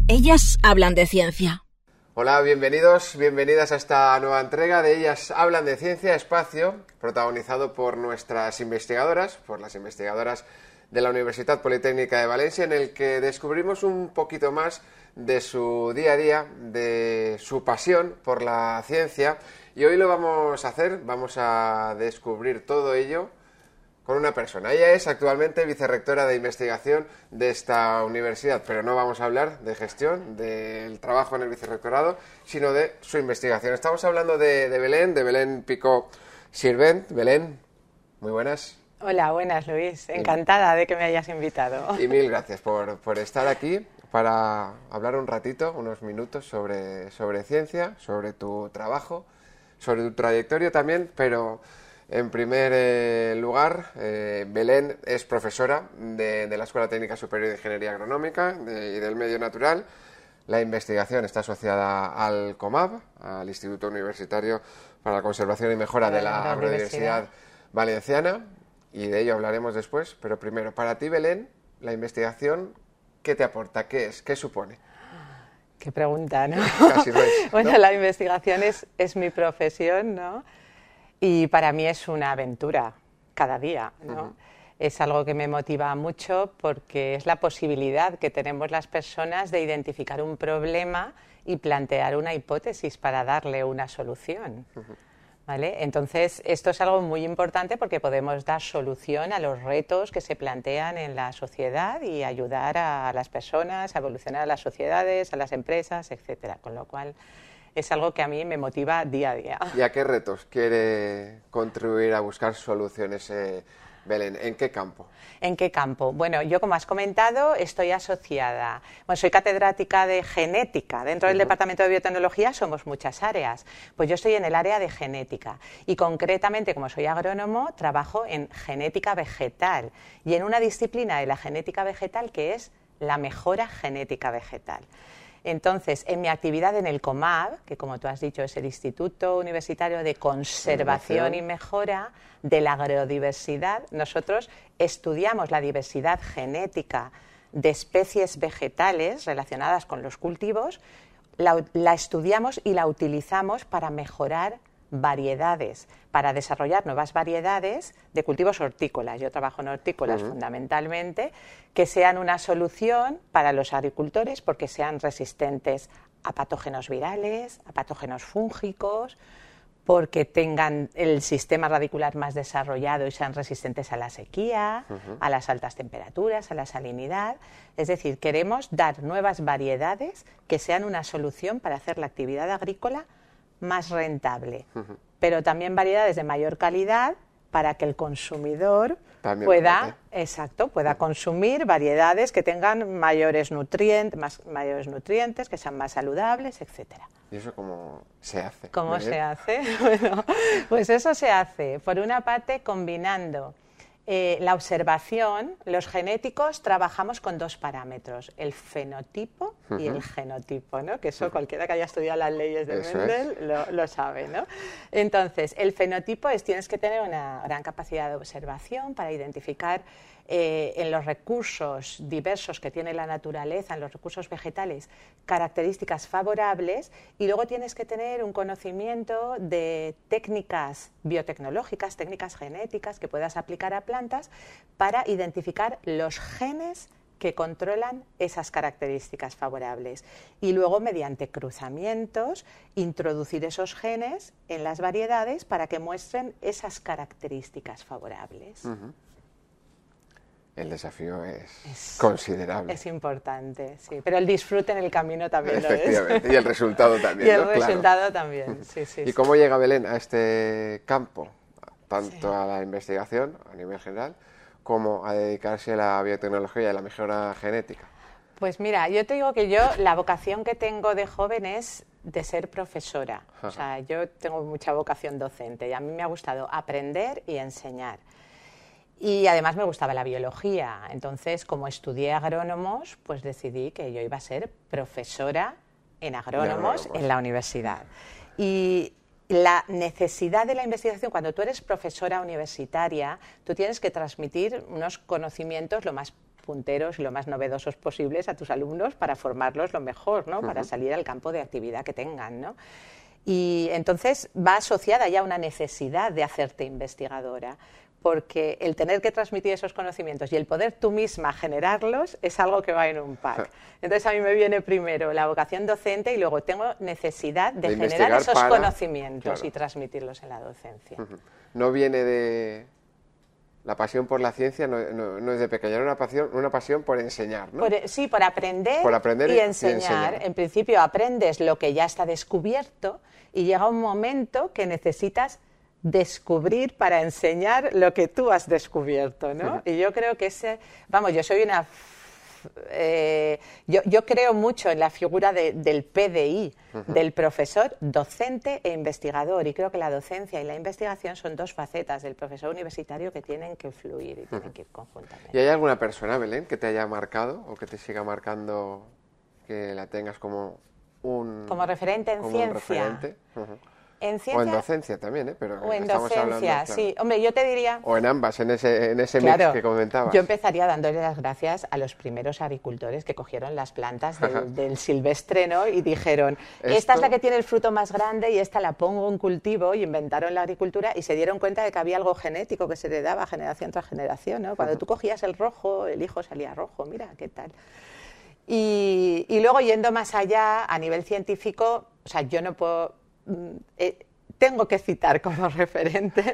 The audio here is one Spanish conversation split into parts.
Ellas hablan de ciencia. Hola, bienvenidos, bienvenidas a esta nueva entrega de Ellas hablan de ciencia, espacio protagonizado por nuestras investigadoras, por las investigadoras de la Universitat Politécnica de Valencia, en el que descubrimos un poquito más de su día a día, de su pasión por la ciencia, y hoy lo vamos a hacer, vamos a descubrir todo ello con una persona. Ella es actualmente vicerrectora de investigación de esta universidad, pero no vamos a hablar de gestión, del trabajo en el vicerrectorado, sino de su investigación. Estamos hablando de Belén Picó Sirvent. Belén, muy buenas. Hola, buenas, Luis. Encantada de que me hayas invitado. Y mil gracias por estar aquí para hablar un ratito, unos minutos sobre ciencia, sobre tu trabajo, sobre tu trayectoria también, pero en primer lugar, Belén es profesora de la Escuela Técnica Superior de Ingeniería Agronómica y del Medio Natural. La investigación está asociada al COMAB, al Instituto Universitario para la Conservación y Mejora de la Agrodiversidad Valenciana, y de ello hablaremos después. Pero primero, para ti, Belén, la investigación, ¿qué te aporta? ¿Qué es? ¿Qué supone? Qué pregunta, ¿no? Casi no es, ¿no? Bueno, la investigación es mi profesión, ¿no? Y para mí es una aventura cada día, ¿no? Uh-huh. Es algo que me motiva mucho porque es la posibilidad que tenemos las personas de identificar un problema y plantear una hipótesis para darle una solución. Uh-huh. ¿Vale? Entonces, esto es algo muy importante porque podemos dar solución a los retos que se plantean en la sociedad y ayudar a las personas a evolucionar a las sociedades, a las empresas, etcétera. Con lo cual, es algo que a mí me motiva día a día. ¿Y a qué retos quiere contribuir a buscar soluciones, Belén? ¿En qué campo? ¿En qué campo? Bueno, yo, como has comentado, estoy asociada. Bueno, soy catedrática de genética. Dentro del Departamento de Biotecnología somos muchas áreas. Pues yo estoy en el área de genética. Y concretamente, como soy agrónomo, trabajo en genética vegetal. Y en una disciplina de la genética vegetal que es la mejora genética vegetal. Entonces, en mi actividad en el COMAB, que como tú has dicho es el Instituto Universitario de Conservación y Mejora de la Agrodiversidad, nosotros estudiamos la diversidad genética de especies vegetales relacionadas con los cultivos, la estudiamos y la utilizamos para mejorar variedades, para desarrollar nuevas variedades de cultivos hortícolas. Yo trabajo en hortícolas fundamentalmente, que sean una solución para los agricultores porque sean resistentes a patógenos virales, a patógenos fúngicos, porque tengan el sistema radicular más desarrollado y sean resistentes a la sequía, a las altas temperaturas, a la salinidad. Es decir, queremos dar nuevas variedades que sean una solución para hacer la actividad agrícola más rentable, pero también variedades de mayor calidad para que el consumidor pueda consumir variedades que tengan mayores nutrientes, que sean más saludables, etcétera. ¿Y eso cómo se hace? ¿Cómo se hace? Bueno, pues eso se hace, por una parte, combinando la observación. Los genéticos trabajamos con dos parámetros, el fenotipo y el genotipo, ¿no? Que eso cualquiera que haya estudiado las leyes de Mendel lo sabe, ¿no? Entonces, el fenotipo tienes que tener una gran capacidad de observación para identificar en los recursos diversos que tiene la naturaleza, en los recursos vegetales, características favorables, y luego tienes que tener un conocimiento de técnicas biotecnológicas, técnicas genéticas que puedas aplicar a plantas para identificar los genes que controlan esas características favorables y luego, mediante cruzamientos, introducir esos genes en las variedades para que muestren esas características favorables. El desafío es considerable. Es importante, sí. Pero el disfrute en el camino también lo es. Efectivamente, y el resultado también. Y el resultado también, sí. ¿Y cómo llega Belén a este campo? Tanto a la investigación, a nivel general, como a dedicarse a la biotecnología y a la mejora genética. Pues mira, yo te digo que la vocación que tengo de joven es de ser profesora. O sea, yo tengo mucha vocación docente y a mí me ha gustado aprender y enseñar. Y además me gustaba la biología. Entonces, como estudié agrónomos, pues decidí que yo iba a ser profesora en agrónomos en la universidad. Y la necesidad de la investigación, cuando tú eres profesora universitaria, tú tienes que transmitir unos conocimientos lo más punteros y lo más novedosos posibles a tus alumnos para formarlos lo mejor, ¿no? Para salir al campo de actividad que tengan, ¿no? Y entonces va asociada ya una necesidad de hacerte investigadora, porque el tener que transmitir esos conocimientos y el poder tú misma generarlos es algo que va en un pack. Entonces a mí me viene primero la vocación docente y luego tengo necesidad de generar esos conocimientos y transmitirlos en la docencia. No viene de... La pasión por la ciencia no es de pequeña, era una pasión por enseñar, ¿no? Sí, por aprender y enseñar. En principio aprendes lo que ya está descubierto y llega un momento que necesitas descubrir para enseñar lo que tú has descubierto, ¿no? Y yo creo que yo soy una... yo creo mucho en la figura del PDI, del profesor, docente e investigador, y creo que la docencia y la investigación son dos facetas del profesor universitario que tienen que fluir y tienen que ir conjuntamente. ¿Y hay alguna persona, Belén, que te haya marcado o que te siga marcando, que la tengas como un... Como referente en ciencia? Referente? ¿En ciencia? O en docencia también, pero o en estamos docencia, hablando, claro. Sí. Hombre, yo te diría... O en ambas, en ese claro, mix que comentabas. Yo empezaría dándole las gracias a los primeros agricultores que cogieron las plantas del silvestre, ¿no? Y dijeron, esta es la que tiene el fruto más grande y esta la pongo en cultivo, y inventaron la agricultura y se dieron cuenta de que había algo genético que se le daba generación tras generación, ¿no? Cuando tú cogías el rojo, el hijo salía rojo, mira, ¿qué tal? Y luego, yendo más allá, a nivel científico, o sea, yo no puedo... tengo que citar como referente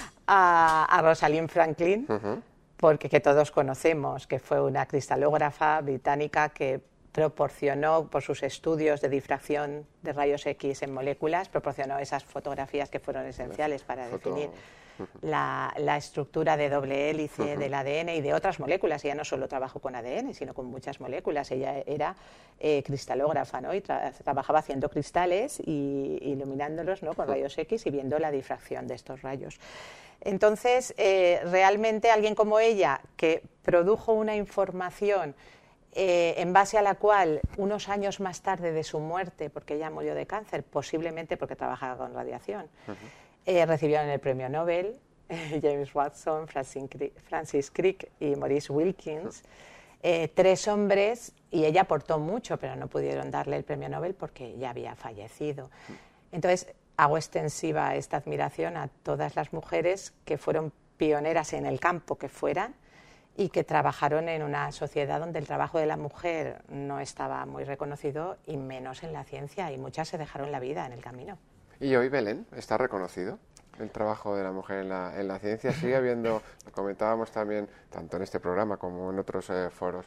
a Rosalind Franklin, porque que todos conocemos, que fue una cristalógrafa británica que proporcionó, por sus estudios de difracción de rayos X en moléculas, proporcionó esas fotografías que fueron esenciales para definir la estructura de doble hélice del ADN y de otras moléculas. Ella no solo trabajó con ADN, sino con muchas moléculas. Ella era cristalógrafa, ¿no? Y trabajaba haciendo cristales y iluminándolos, ¿no? Con rayos X y viendo la difracción de estos rayos. Entonces, realmente alguien como ella, que produjo una información en base a la cual, unos años más tarde de su muerte, porque ella murió de cáncer, posiblemente porque trabajaba con radiación, recibieron el premio Nobel, James Watson, Francis Crick y Maurice Wilkins, 3 hombres, y ella aportó mucho, pero no pudieron darle el premio Nobel porque ya había fallecido. Entonces, hago extensiva esta admiración a todas las mujeres que fueron pioneras en el campo que fueran y que trabajaron en una sociedad donde el trabajo de la mujer no estaba muy reconocido, y menos en la ciencia, y muchas se dejaron la vida en el camino. ¿Y hoy, Belén, está reconocido el trabajo de la mujer en la ciencia? Sigue habiendo, lo comentábamos también, tanto en este programa como en otros foros,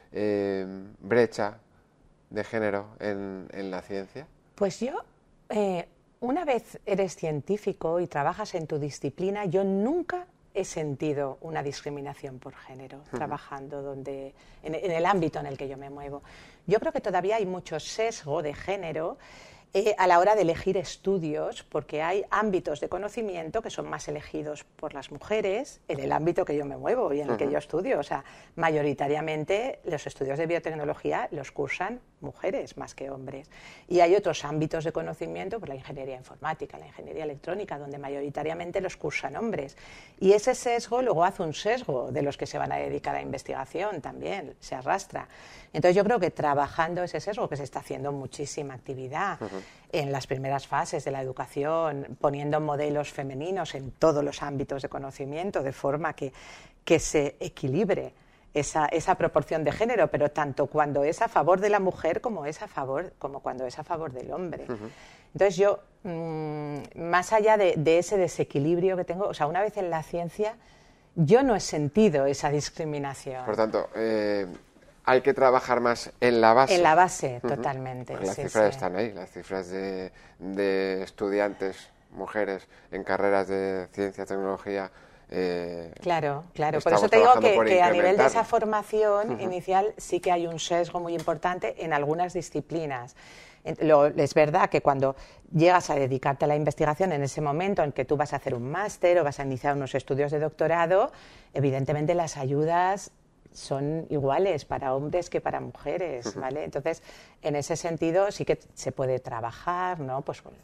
brecha de género en la ciencia. Pues yo, una vez eres científico y trabajas en tu disciplina, yo nunca he sentido una discriminación por género trabajando en el ámbito en el que yo me muevo. Yo creo que todavía hay mucho sesgo de género a la hora de elegir estudios, porque hay ámbitos de conocimiento que son más elegidos por las mujeres en el ámbito que yo me muevo y en el que yo estudio. O sea, mayoritariamente los estudios de biotecnología los cursan mujeres más que hombres. Y hay otros ámbitos de conocimiento, pues la ingeniería informática, la ingeniería electrónica, donde mayoritariamente los cursan hombres. Y ese sesgo luego hace un sesgo de los que se van a dedicar a investigación también, se arrastra. Entonces yo creo que trabajando ese sesgo, que se está haciendo muchísima actividad en las primeras fases de la educación, poniendo modelos femeninos en todos los ámbitos de conocimiento, de forma que se equilibre esa proporción de género, pero tanto cuando es a favor de la mujer como cuando es a favor del hombre. Entonces yo, más allá de ese desequilibrio que tengo, o sea, una vez en la ciencia, yo no he sentido esa discriminación. Por tanto, hay que trabajar más en la base. En la base, totalmente. Las cifras están ahí, las cifras de estudiantes, mujeres, en carreras de ciencia, tecnología. Claro. Por eso te digo que a nivel de esa formación inicial sí que hay un sesgo muy importante en algunas disciplinas. Es verdad que cuando llegas a dedicarte a la investigación, en ese momento en que tú vas a hacer un máster o vas a iniciar unos estudios de doctorado, evidentemente las ayudas son iguales para hombres que para mujeres, ¿vale? Entonces, en ese sentido sí que se puede trabajar, ¿no? Pues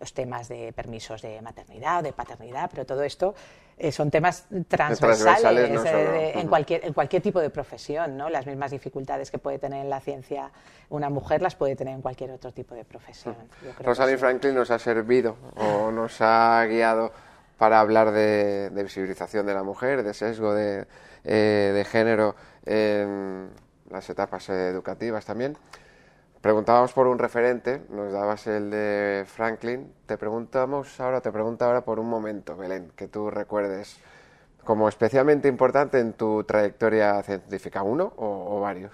los temas de permisos de maternidad o de paternidad, pero todo esto son temas transversales, no en cualquier tipo de profesión, ¿no? Las mismas dificultades que puede tener en la ciencia una mujer las puede tener en cualquier otro tipo de profesión. Rosalind Franklin nos ha servido o nos ha guiado para hablar de visibilización de la mujer, de sesgo de género en las etapas educativas también. Preguntábamos por un referente, nos dabas el de Franklin. Te pregunto ahora por un momento, Belén, que tú recuerdes como especialmente importante en tu trayectoria científica, ¿uno o varios?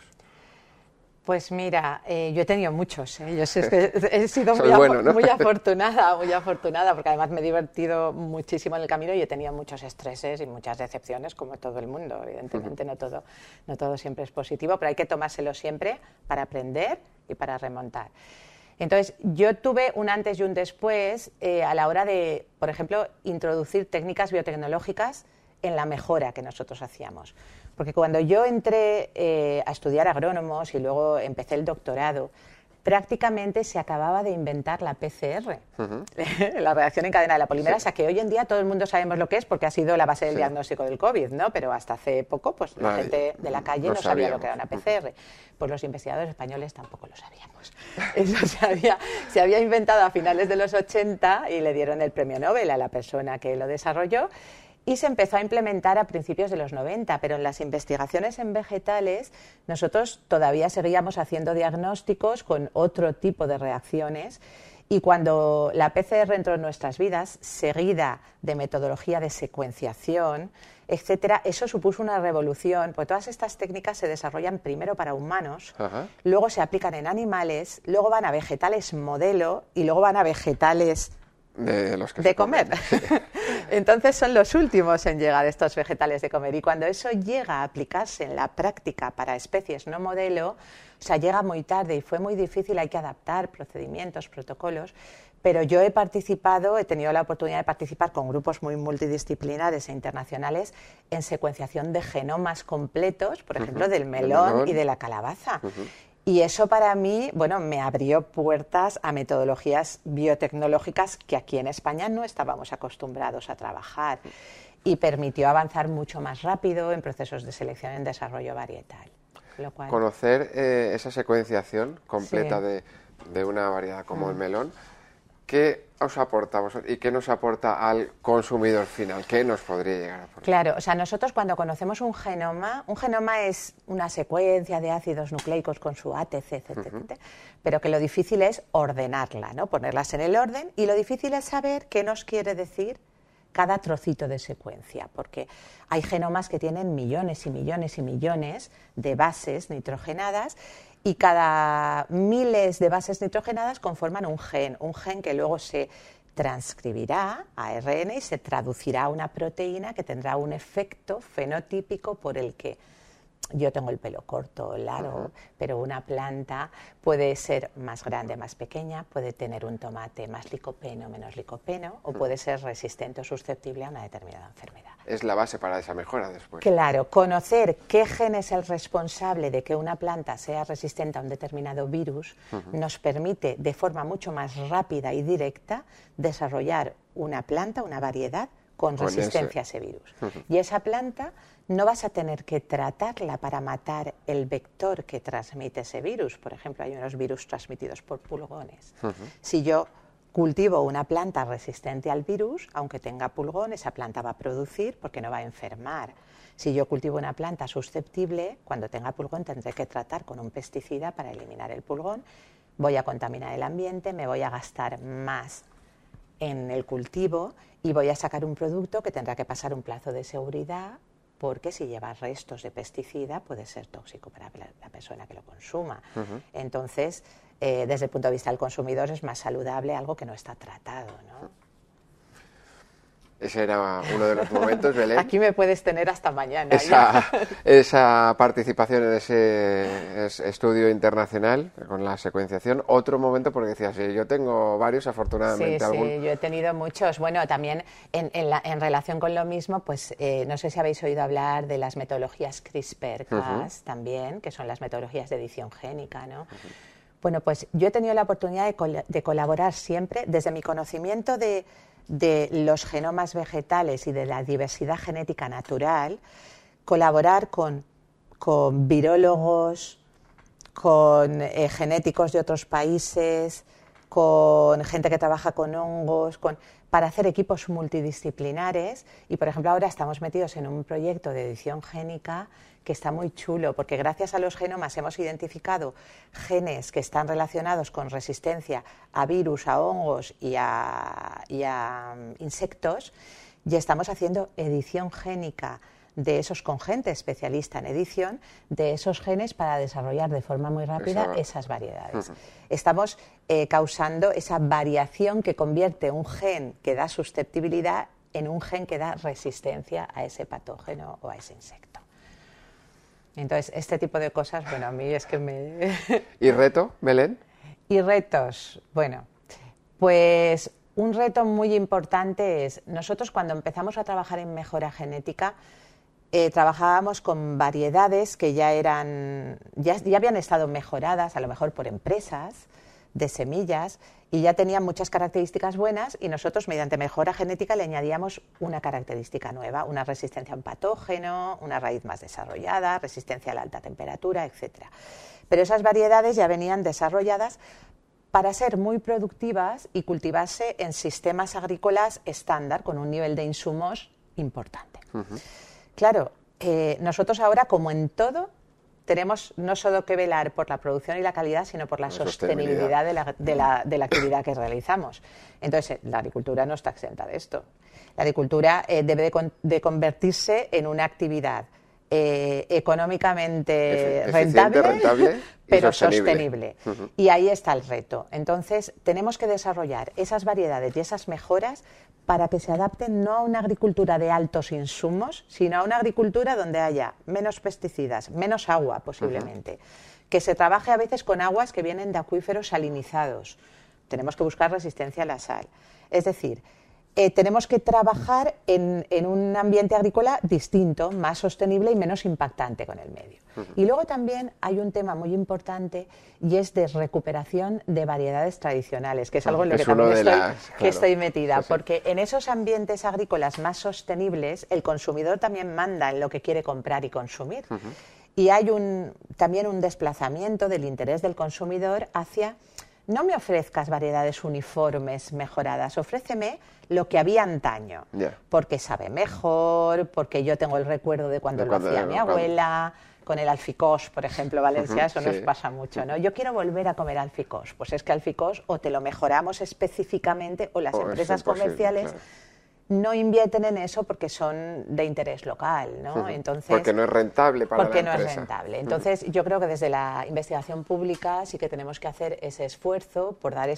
Pues mira, yo he tenido muchos, Yo sé que he sido muy afortunada, porque además me he divertido muchísimo en el camino y he tenido muchos estreses y muchas decepciones, como todo el mundo. Evidentemente no todo siempre es positivo, pero hay que tomárselo siempre para aprender y para remontar. Entonces, yo tuve un antes y un después a la hora de, por ejemplo, introducir técnicas biotecnológicas en la mejora que nosotros hacíamos. Porque cuando yo entré a estudiar agrónomos y luego empecé el doctorado, prácticamente se acababa de inventar la PCR, la reacción en cadena de la polimerasa, que hoy en día todo el mundo sabemos lo que es porque ha sido la base del diagnóstico del COVID, ¿no? Pero hasta hace poco pues la gente de la calle no sabía lo que era una PCR. Pues los investigadores españoles tampoco lo sabíamos. Eso se había inventado a finales de los 80 y le dieron el premio Nobel a la persona que lo desarrolló. Y se empezó a implementar a principios de los 90, pero en las investigaciones en vegetales nosotros todavía seguíamos haciendo diagnósticos con otro tipo de reacciones y cuando la PCR entró en nuestras vidas, seguida de metodología de secuenciación, etcétera, eso supuso una revolución, porque todas estas técnicas se desarrollan primero para humanos, luego se aplican en animales, luego van a vegetales modelo y luego van a vegetales de comer. Entonces son los últimos en llegar estos vegetales de comer y cuando eso llega a aplicarse en la práctica para especies no modelo, o sea, llega muy tarde y fue muy difícil, hay que adaptar procedimientos, protocolos, pero yo he tenido la oportunidad de participar con grupos muy multidisciplinares e internacionales en secuenciación de genomas completos, por ejemplo, del melón y de la calabaza. Y eso para mí, bueno, me abrió puertas a metodologías biotecnológicas que aquí en España no estábamos acostumbrados a trabajar y permitió avanzar mucho más rápido en procesos de selección en desarrollo varietal. Lo cual... Conocer esa secuenciación completa de una variedad como el melón, ¿qué os aportamos y qué nos aporta al consumidor final? ¿Qué nos podría llegar a aportar? Claro, o sea, nosotros cuando conocemos un genoma es una secuencia de ácidos nucleicos con su ATC, etc., pero que lo difícil es ordenarla, ¿no? Ponerlas en el orden y lo difícil es saber qué nos quiere decir cada trocito de secuencia, porque hay genomas que tienen millones y millones y millones de bases nitrogenadas y cada miles de bases nitrogenadas conforman un gen que luego se transcribirá a ARN y se traducirá a una proteína que tendrá un efecto fenotípico por el que yo tengo el pelo corto o largo, pero una planta puede ser más grande, más pequeña, puede tener un tomate más licopeno, menos licopeno, o puede ser resistente o susceptible a una determinada enfermedad. Es la base para esa mejora después. Claro, conocer qué gen es el responsable de que una planta sea resistente a un determinado virus nos permite de forma mucho más rápida y directa desarrollar una planta, una variedad con resistencia a ese virus. Y esa planta no vas a tener que tratarla para matar el vector que transmite ese virus. Por ejemplo, hay unos virus transmitidos por pulgones. Si yo cultivo una planta resistente al virus, aunque tenga pulgón, esa planta va a producir porque no va a enfermar. Si yo cultivo una planta susceptible, cuando tenga pulgón tendré que tratar con un pesticida para eliminar el pulgón. Voy a contaminar el ambiente, me voy a gastar más en el cultivo y voy a sacar un producto que tendrá que pasar un plazo de seguridad porque si lleva restos de pesticida puede ser tóxico para la persona que lo consuma. Entonces, desde el punto de vista del consumidor es más saludable algo que no está tratado, ¿no? Ese era uno de los momentos, Belén. Aquí me puedes tener hasta mañana. Esa participación en ese estudio internacional con la secuenciación. Otro momento, porque decías, yo tengo varios, afortunadamente. Sí, yo he tenido muchos. Bueno, también en relación con lo mismo, pues no sé si habéis oído hablar de las metodologías CRISPR-Cas también, que son las metodologías de edición génica, ¿no? Bueno, pues yo he tenido la oportunidad de colaborar siempre, desde mi conocimiento de los genomas vegetales y de la diversidad genética natural, colaborar con virólogos, con genéticos de otros países, con gente que trabaja con hongos, para hacer equipos multidisciplinares. Y, por ejemplo, ahora estamos metidos en un proyecto de edición génica que está muy chulo, porque gracias a los genomas hemos identificado genes que están relacionados con resistencia a virus, a hongos y a insectos, y estamos haciendo edición génica de esos, con gente especialista en edición, de esos genes para desarrollar de forma muy rápida esas variedades. Estamos causando esa variación que convierte un gen que da susceptibilidad en un gen que da resistencia a ese patógeno o a ese insecto. Entonces, este tipo de cosas, bueno, a mí es que me... ¿Y reto, Belén? Y retos, bueno, pues un reto muy importante es, nosotros cuando empezamos a trabajar en mejora genética, trabajábamos con variedades que ya habían estado mejoradas, a lo mejor por empresas de semillas, y ya tenían muchas características buenas, y nosotros mediante mejora genética le añadíamos una característica nueva, una resistencia a un patógeno, una raíz más desarrollada, resistencia a la alta temperatura, etc. Pero esas variedades ya venían desarrolladas para ser muy productivas y cultivarse en sistemas agrícolas estándar con un nivel de insumos importante. Claro, nosotros ahora, como en todo, tenemos no solo que velar por la producción y la calidad, sino por la sostenibilidad de la actividad que realizamos. Entonces, la agricultura no está exenta de esto. La agricultura debe de convertirse en una actividad económicamente rentable, pero sostenible. Y ahí está el reto. Entonces, tenemos que desarrollar esas variedades y esas mejoras para que se adapten no a una agricultura de altos insumos, sino a una agricultura donde haya menos pesticidas, menos agua posiblemente, que se trabaje a veces con aguas que vienen de acuíferos salinizados. Tenemos que buscar resistencia a la sal. Es decir, tenemos que trabajar en un ambiente agrícola distinto, más sostenible y menos impactante con el medio. Y luego también hay un tema muy importante, y es de recuperación de variedades tradicionales, que es algo en lo que también estoy metida, porque en esos ambientes agrícolas más sostenibles el consumidor también manda en lo que quiere comprar y consumir. Y hay también un desplazamiento del interés del consumidor hacia: no me ofrezcas variedades uniformes mejoradas, ofréceme lo que había antaño, porque sabe mejor, porque yo tengo el recuerdo de cuando lo hacía mi abuela, con el alficós, por ejemplo, Valencia, eso nos pasa mucho, ¿no? Yo quiero volver a comer alficós, pues es que alficós o te lo mejoramos específicamente, o las empresas comerciales no invierten en eso porque son de interés local, ¿no? Entonces, porque no es rentable para la empresa. Porque no es rentable. Entonces, yo creo que desde la investigación pública sí que tenemos que hacer ese esfuerzo por dar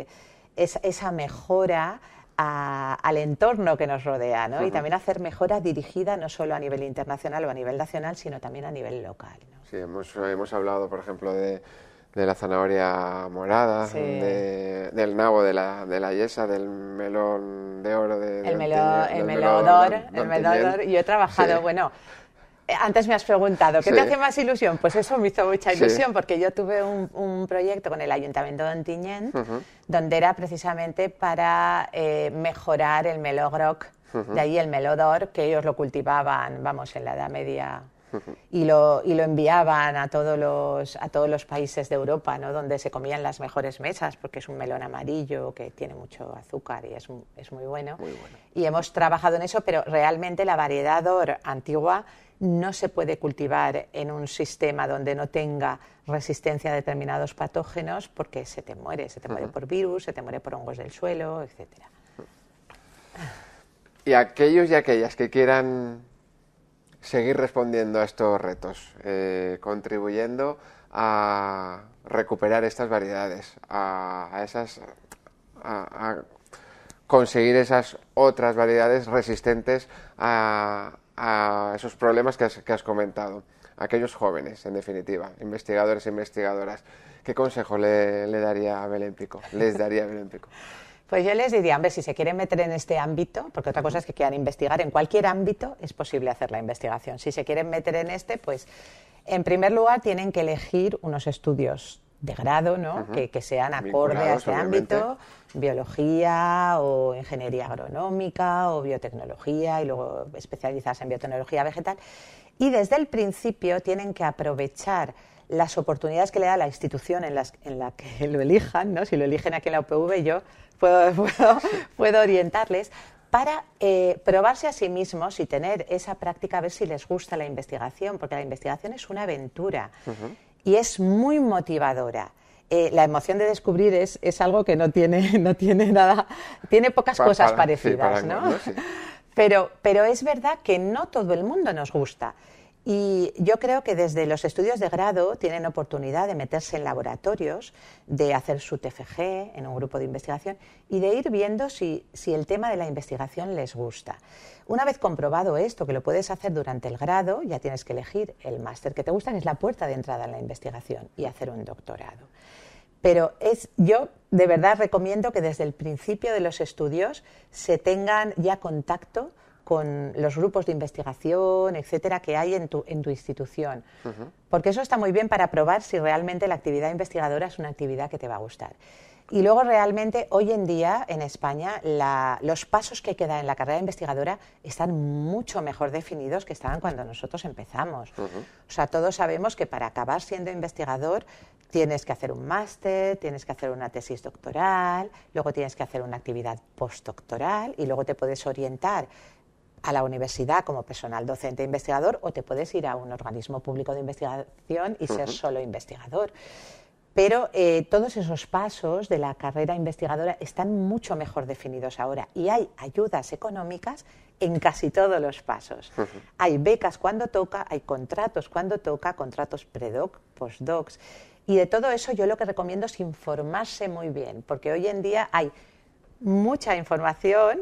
esa mejora al entorno que nos rodea, ¿no? Y también hacer mejora dirigida no solo a nivel internacional o a nivel nacional, sino también a nivel local, ¿no? Sí, hemos hablado, por ejemplo, de la zanahoria morada, del nabo de la yesa, del melón de oro, el melodor. Yo he trabajado, bueno, antes me has preguntado, ¿qué te hace más ilusión? Pues eso me hizo mucha ilusión, porque yo tuve un proyecto con el Ayuntamiento de Ontinyent, donde era precisamente para mejorar el melógroc, de ahí el melodor, que ellos lo cultivaban, vamos, en la Edad Media, y lo enviaban a todos los países de Europa, ¿no? Donde se comían las mejores mesas, porque es un melón amarillo que tiene mucho azúcar y es muy bueno. Y hemos trabajado en eso, pero realmente la variedad d'or antigua no se puede cultivar en un sistema donde no tenga resistencia a determinados patógenos, porque se te muere por virus, se te muere por hongos del suelo, etcétera. Y aquellos y aquellas que quieran seguir respondiendo a estos retos, contribuyendo a recuperar estas variedades, a conseguir esas otras variedades resistentes a esos problemas que has comentado. Aquellos jóvenes, en definitiva, investigadores e investigadoras, ¿qué consejo le daría a Belén Pico? Les daría a Belén Pico. Pues yo les diría, hombre, si se quieren meter en este ámbito, porque otra cosa es que quieran investigar, en cualquier ámbito es posible hacer la investigación. Si se quieren meter en pues en primer lugar tienen que elegir unos estudios de grado, ¿no? Que sean acorde a este ámbito, biología o ingeniería agronómica o biotecnología, y luego especializarse en biotecnología vegetal. Y desde el principio tienen que aprovechar las oportunidades que le da la institución en la que lo elijan, ¿no? Si lo eligen aquí en la UPV, yo puedo orientarles para probarse a sí mismos y tener esa práctica, a ver si les gusta la investigación, porque la investigación es una aventura y es muy motivadora. La emoción de descubrir es algo que no tiene nada, tiene pocas cosas parecidas, ¿no? Sí. Pero es verdad que no todo el mundo nos gusta. Y yo creo que desde los estudios de grado tienen oportunidad de meterse en laboratorios, de hacer su TFG en un grupo de investigación y de ir viendo si el tema de la investigación les gusta. Una vez comprobado esto, que lo puedes hacer durante el grado, ya tienes que elegir el máster que te gusta, que es la puerta de entrada en la investigación, y hacer un doctorado. Pero yo de verdad recomiendo que desde el principio de los estudios se tengan ya contacto con los grupos de investigación, etcétera, que hay en tu institución. Porque eso está muy bien para probar si realmente la actividad investigadora es una actividad que te va a gustar. Y luego realmente hoy en día en España los pasos que hay que dar en la carrera investigadora están mucho mejor definidos que estaban cuando nosotros empezamos. O sea, todos sabemos que para acabar siendo investigador tienes que hacer un máster, tienes que hacer una tesis doctoral, luego tienes que hacer una actividad postdoctoral y luego te puedes orientar a la universidad como personal docente e investigador, o te puedes ir a un organismo público de investigación y ser solo investigador. Pero todos esos pasos de la carrera investigadora están mucho mejor definidos ahora y hay ayudas económicas en casi todos los pasos. Hay becas cuando toca, hay contratos cuando toca, contratos predoc, postdocs, y de todo eso yo lo que recomiendo es informarse muy bien, porque hoy en día hay mucha información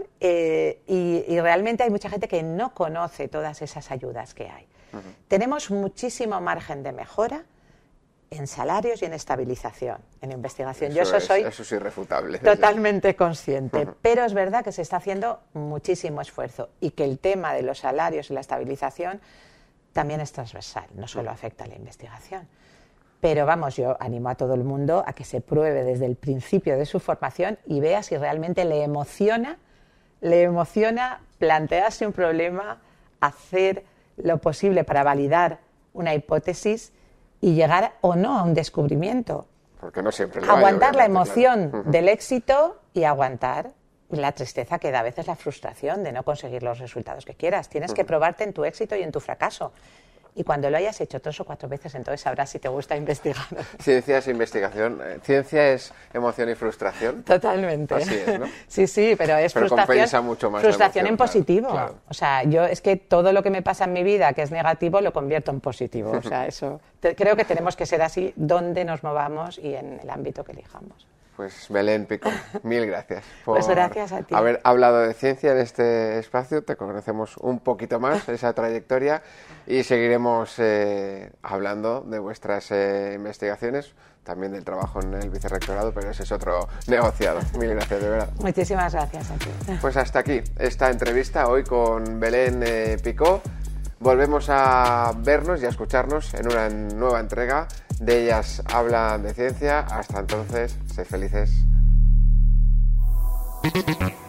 y realmente hay mucha gente que no conoce todas esas ayudas que hay. Tenemos muchísimo margen de mejora en salarios y en estabilización, en investigación. Eso es irrefutable. Totalmente consciente, pero es verdad que se está haciendo muchísimo esfuerzo y que el tema de los salarios y la estabilización también es transversal, no solo afecta a la investigación. Pero vamos, yo animo a todo el mundo a que se pruebe desde el principio de su formación y vea si realmente le emociona plantearse un problema, hacer lo posible para validar una hipótesis y llegar o no a un descubrimiento. Porque no siempre lo hay, aguantar la emoción claro. del éxito y aguantar la tristeza que da a veces la frustración de no conseguir los resultados que quieras. Tienes que probarte en tu éxito y en tu fracaso. Y cuando lo hayas hecho 3 o 4 veces, entonces sabrás si te gusta investigar. Ciencia es investigación. Ciencia es emoción y frustración. Totalmente. Así es, ¿no? Sí, pero es frustración. Compensa mucho más frustración la emoción, en positivo. Claro. O sea, yo es que todo lo que me pasa en mi vida que es negativo lo convierto en positivo. O sea, eso creo que tenemos que ser así donde nos movamos y en el ámbito que elijamos. Pues Belén Picó, mil gracias por pues gracias a ti. haber hablado de ciencia en este espacio. Te conocemos un poquito más, esa trayectoria, y seguiremos hablando de vuestras investigaciones, también del trabajo en el vicerrectorado, pero ese es otro negociado. Mil gracias, de verdad. Muchísimas gracias a ti. Pues hasta aquí esta entrevista hoy con Belén Picó. Volvemos a vernos y a escucharnos en una nueva entrega de Ellas Hablan de Ciencia. Hasta entonces, sed felices.